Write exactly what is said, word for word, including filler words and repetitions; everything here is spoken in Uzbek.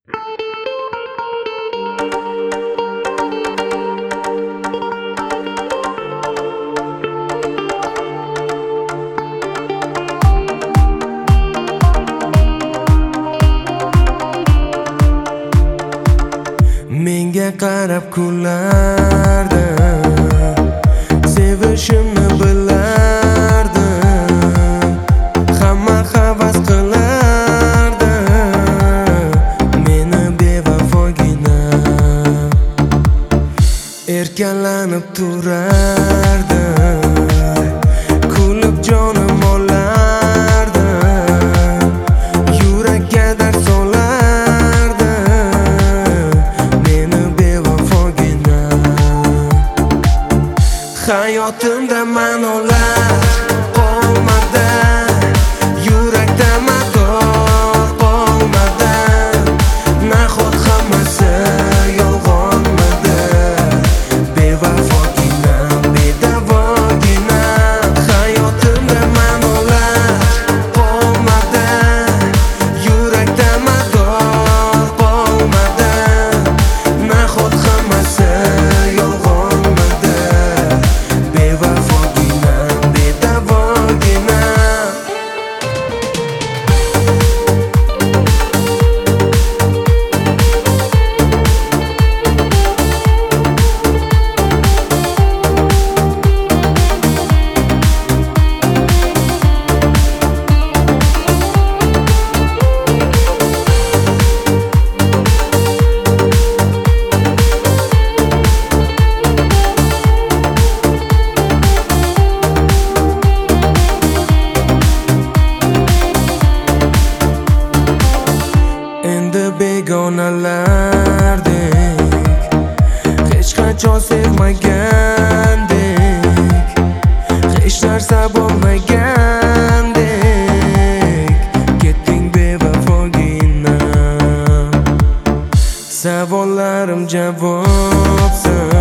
Menga qarab kulardi, sevishimni bilardi, hamma havas qilardi meni bevafogina. Erkalanib turardi, kulib jonim olardi, yurakka dard solardi meni bevafogina. Hayotimda ma'nolar qolmadi, yurakda mador qolmadi, nahot hammasi yolg'onmidi? Bevafogina, bedavogina. Hayotimda ma'nolar qolmadi, yurakda mador qolmadi, nahot hammasi yolg'onmidi? Bevafogina, bedavogina. Endi begonalardek, hech qachon sevmagandik, hech narsa bo'lmagandek ketding bevafogina. Savollarim javobsiz,